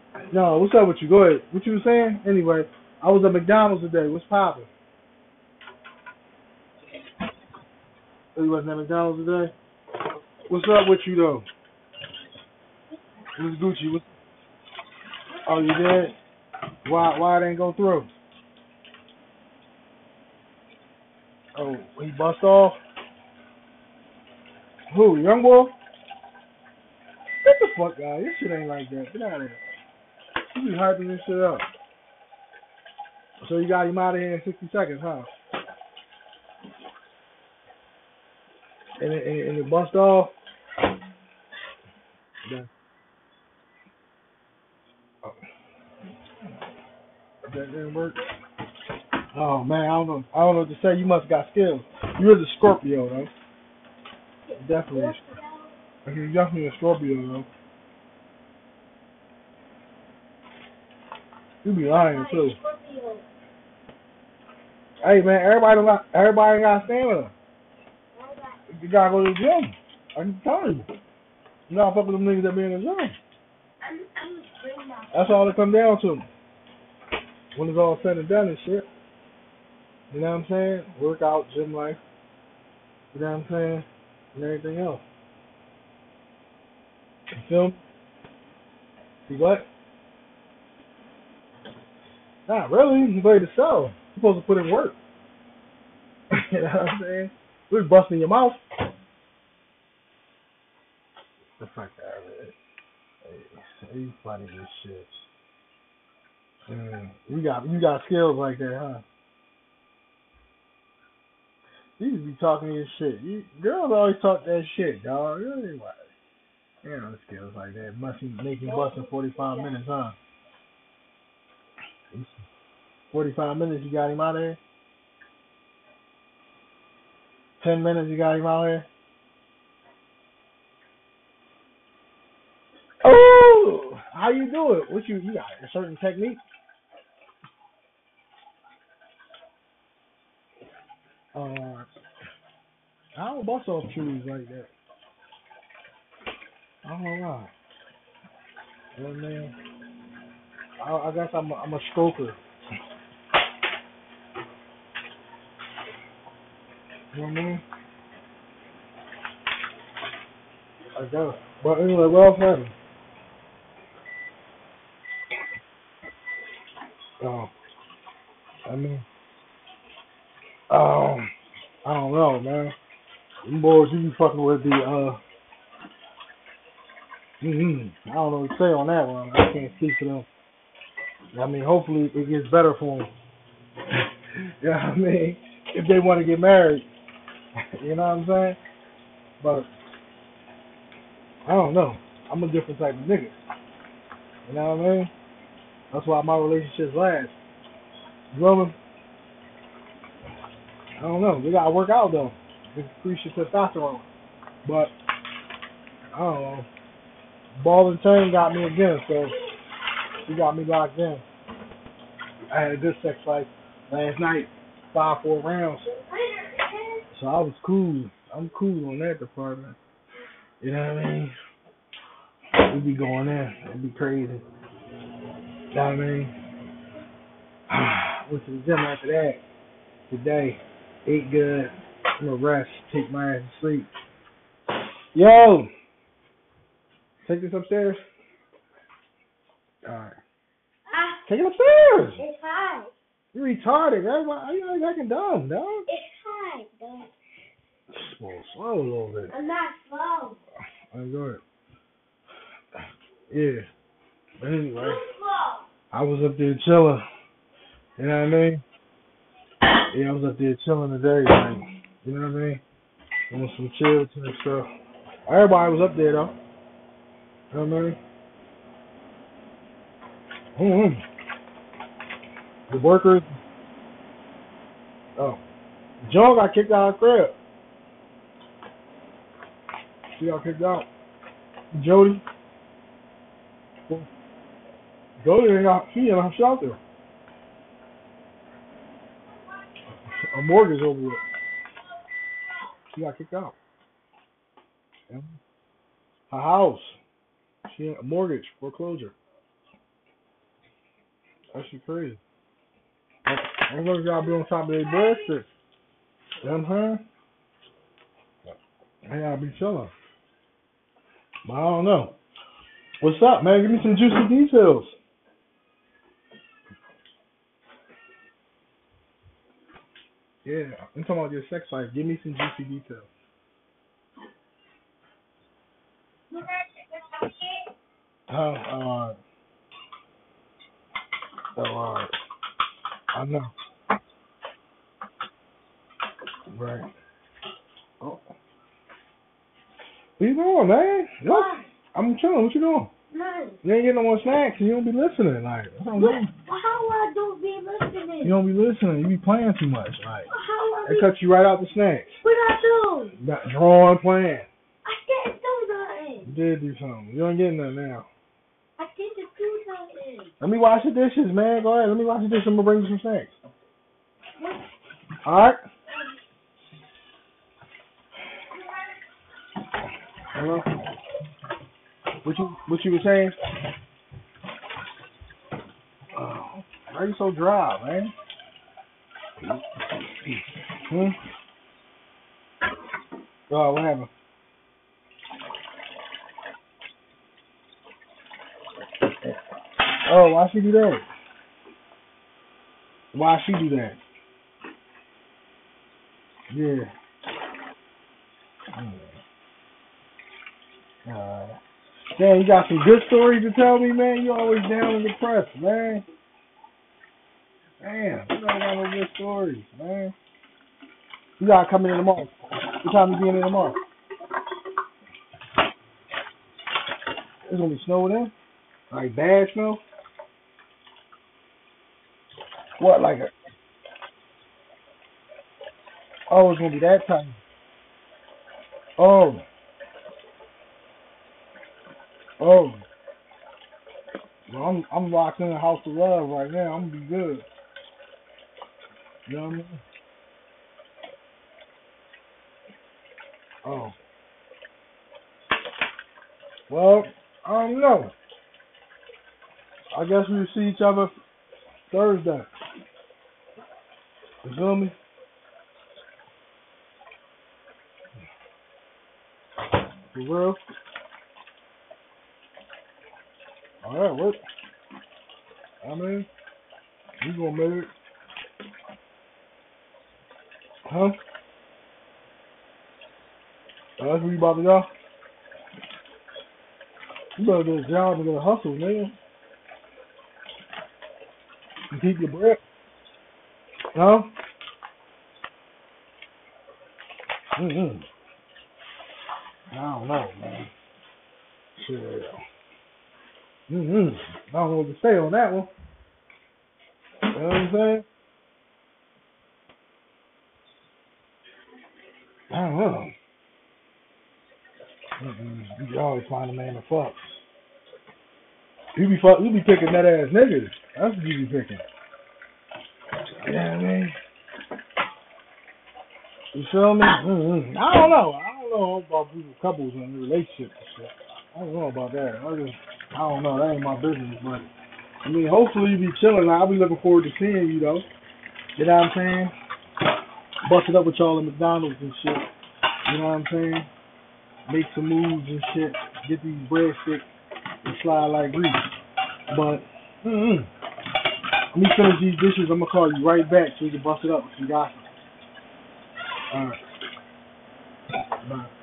No, what's up with you? Go ahead. What you were saying? Anyway, I was at McDonald's today. What's poppin'? Oh, you wasn't at McDonald's today? What's up with you though? What's Gucci? Oh, you did? Why it ain't go through? Oh, he bust off? Who? Young boy? Get the fuck out. This shit ain't like that. Get out of here. You be hyping this shit up. So you got him out of here in 60 seconds, huh? And it bust off? Yeah. Oh, that didn't work. Oh man, I don't know what to say. You must got skills. You're the Scorpio though. Definitely. You're definitely a Scorpio though. You be lying too. Hey man, everybody ain't got stamina. You gotta go to the gym. I'm telling you. You gotta fuck with them niggas that be in the gym. That's all it come down to. When it's all said and done and shit. You know what I'm saying? Workout, gym life. You know what I'm saying? And everything else. You feel me? See what? Not really. You ready to sell. You're supposed to put in work. You know what I'm saying? We're busting your mouth. The fuck out of it. Hey, you funny as shit. You got skills like that, huh? You just be talking your shit. Girls always talk that shit, dog. Really, like, you know, skills like that. Must make you bust in 45 minutes, huh? 45 minutes, you got him out of here. 10 minutes, you got him out here. Oh, how you do it? What you got a certain technique? Uh, I don't bust off trees like that. I don't know. You know what I mean? I guess I'm a stroker. You know what I mean? I guess. But anyway, what else happened? Oh, I mean, um, I don't know, man. Them boys you be fucking with the I don't know what to say on that one. I can't speak for them. I mean, hopefully it gets better for them. You know what I mean? If they want to get married, you know what I'm saying? But I don't know. I'm a different type of nigga. You know what I mean? That's why my relationships last. Women, I don't know. We gotta work out though. Increase your testosterone. But I don't know. Ball and chain got me again, so she got me locked in. I had a good sex life last night, 5 4 rounds. So I was cool. I'm cool on that department. You know what I mean? We be going in. It'd be crazy. You know what I mean? Went to the gym after that today. Ate good. I'm gonna rest. Take my ass to sleep. Yo, take this upstairs. All right. Take it upstairs. It's hot. You retarded. Why you acting dumb, dog? It's hot, dog. Slow a little bit. I'm not slow. I'm good. Yeah. But anyway, I was up there chilling. You know what I mean? Yeah, I was up there chilling today. Like, you know what I mean? Doing some chill and stuff. Everybody was up there though. You know what I mean? Mm-hmm. The workers. Oh, Joe got kicked out of the crib. She got kicked out. Jody. Jody ain't got. She in her shelter. A mortgage over with. She got kicked out. Yeah. Her house. She had a mortgage foreclosure. That shit crazy. I look y'all be on top of their breadsticks. You know what I'm saying? They gotta be chilling. But I don't know. What's up, man? Give me some juicy details. Yeah, I'm talking about your sex life. Give me some juicy details. Oh, I know. Right. Oh. Where you going, man? What? I'm chilling. What you doing? None. You ain't getting no more snacks and you don't be listening. Like, how I don't be listening? You don't be listening. You be playing too much. Like, how they cut you right out the snacks. What I do? Not drawing, playing. I didn't do nothing. You did do something. You ain't getting nothing now. I didn't do nothing. Let me wash the dishes, man. Go ahead. Let me wash the dishes. I'm gonna bring you some snacks. What? All right. Hello. What you were saying? Oh, why are you so dry, man? Oh, what happened? Oh, why she do that? Why she do that? Yeah. Damn, you got some good stories to tell me, man. You always down and depressed, man. Damn, you don't got no good stories, man. You gotta come in tomorrow. What time you be in tomorrow? It's gonna be snow then? Like bad snow? What, like a... Oh, it's gonna be that time. Oh. Oh. Well, I'm locked in the house of love right now. I'm gonna be good. You know what I mean? Oh. Well, I don't know. I guess we'll see each other Thursday. You feel me? For real? Alright, what? I mean, you gonna make it. Huh? That's where you about to go? You better do a job and get a hustle, man. You keep your breath. Huh? Mm-hmm. I don't know, man. Shit. Mm-hmm. I don't know what to say on that one. You know what I'm saying? I don't know. Mm-mm. You always find a man to fuck. You be picking that ass niggas. That's what you be picking. You know what I mean? You feel me? Mm-hmm. I don't know about people, couples and relationships and shit. I don't know about that. I don't know. That ain't my business. But I mean, hopefully you be chilling. I'll be looking forward to seeing you though. You know what I'm saying? Busting up with y'all at McDonald's and shit. You know what I'm saying? Make some moves and shit. Get these breadsticks and slide like grease. But let me finish these dishes. I'm gonna call you right back so you can bust it up with some gossip. All right. Bye.